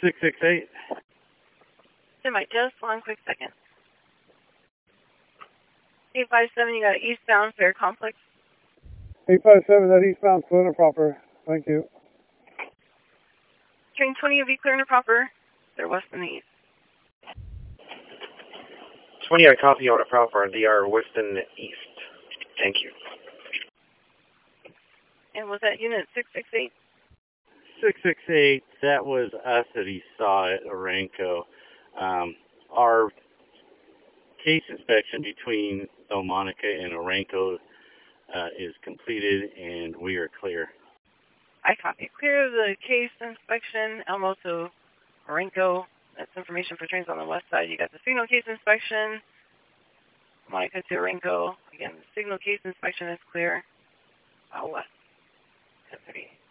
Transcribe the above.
668. Semi, just one quick second. 857, you got eastbound Fair Complex. 857, that eastbound clear and proper. Thank you. Train 20 will be clear and proper. They're west and east. 20, I copy on it proper. They are west and east. Thank you. And was that unit 668? 668, that was us that he saw at Orenco. Our case inspection between Delmonica and Orenco is completed, and we are clear. I copy. Clear the case inspection, Elmo to Orenco. That's information for trains on the west side. You got the signal case inspection, Monica to Orenco. Again, the signal case inspection is clear. West. 10:30.